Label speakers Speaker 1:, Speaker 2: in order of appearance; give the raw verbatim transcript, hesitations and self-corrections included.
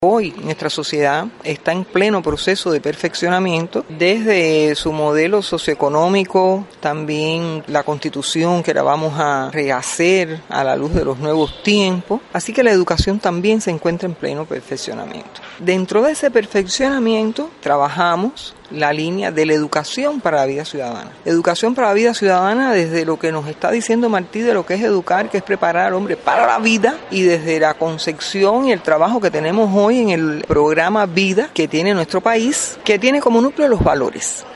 Speaker 1: Hoy nuestra sociedad está en pleno proceso de perfeccionamiento, desde su modelo socioeconómico, también la Constitución que la vamos a rehacer a la luz de los nuevos tiempos, así que la educación también se encuentra en pleno perfeccionamiento. Dentro de ese perfeccionamiento trabajamos la línea de la educación para la vida ciudadana. Educación para la vida ciudadana desde lo que nos está diciendo Martí de lo que es educar, que es preparar al hombre para la vida, y desde la concepción y el trabajo que tenemos hoy en el programa Vida que tiene nuestro país, que tiene como núcleo los valores.